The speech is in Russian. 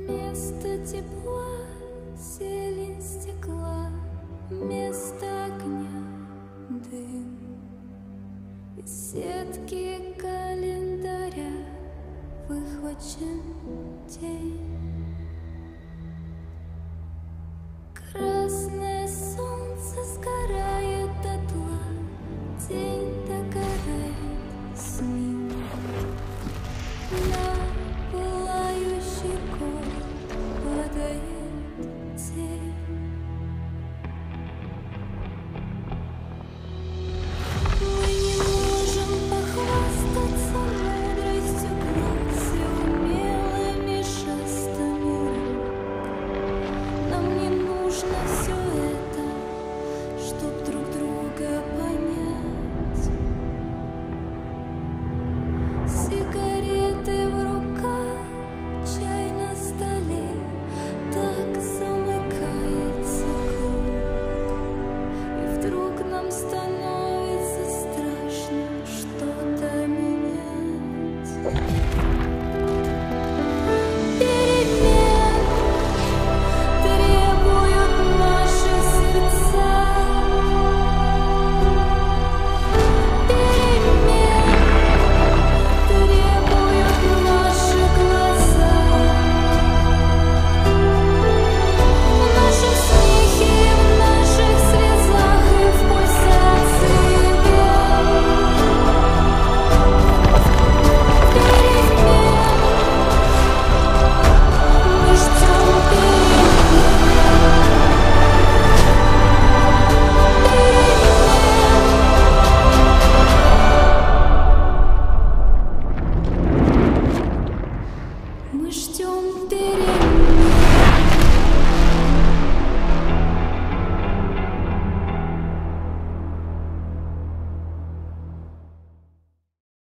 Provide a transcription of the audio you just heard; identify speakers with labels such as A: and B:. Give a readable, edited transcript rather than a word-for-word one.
A: Место тепла, зелень стекла, место огня, дым. Из сетки календаря выхвачен день. Красное солнце сгорает дотла, день догорает с ним. На пылающий город падает тень. Мы не можем похвастаться мудростью глаз и умелыми жестами рук. Нам не нужно все это, чтоб друг друга понять. Сигареты в руках, чай на столе, так замыкается круг. И вдруг нам становится страшно что-то менять. Перемен требуют наши сердца. Перемен требуют наши глаза. В нашем смехе, в наших слезах и в пульсации вен. Перемен мы ждем перемен. Мы ждем перемен.